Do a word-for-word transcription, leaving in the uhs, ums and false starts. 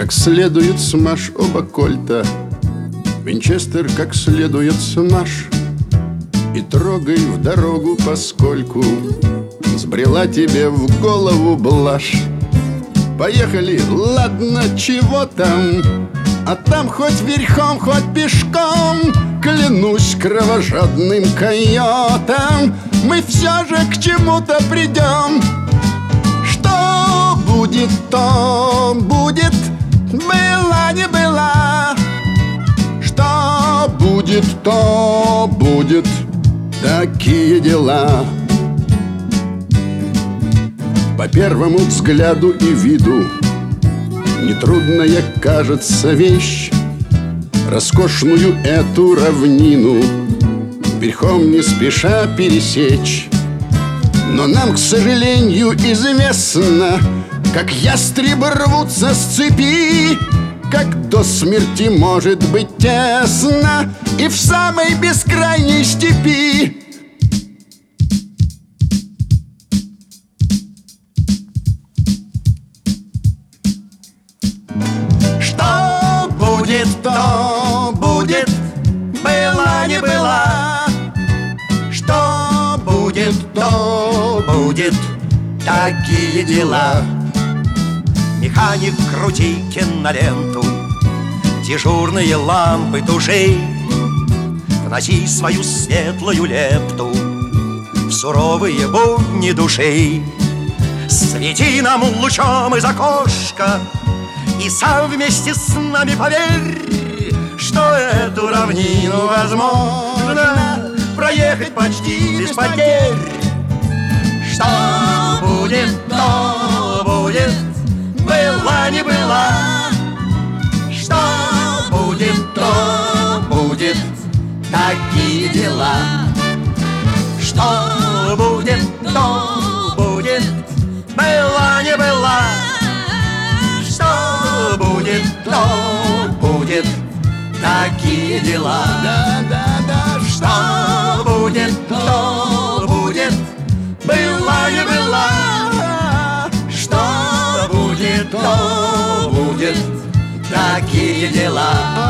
Как следует смажь оба кольта, Винчестер как следует смажь, и трогай в дорогу, поскольку сбрела тебе в голову блажь. Поехали, ладно, чего там, а там хоть верхом, хоть пешком, клянусь кровожадным койотом, мы все же к чему-то придем. Что будет, то будет, была не была. Что будет, то будет, такие дела. По первому взгляду и виду нетрудная кажется вещь, роскошную эту равнину верхом не спеша пересечь. Но нам, к сожалению, известно, как ястребы рвутся с цепи, как до смерти может быть тесно и в самой бескрайней степи. Что будет, то будет, была не была. Что будет, то будет, такие дела. Механик, крути киноленту, дежурные лампы туши, вноси свою светлую лепту в суровые будни души. Свети нам лучом из окошка и сам вместе с нами поверь, что эту равнину возможно проехать почти без потерь. Что будет, то будет, была не была. Что будет, то будет, такие дела. Что будет, то будет, была не была. Что будет, то будет, такие дела. Да, да, да. Что будет, то будет, была не была. Что будет, то будет, такие дела.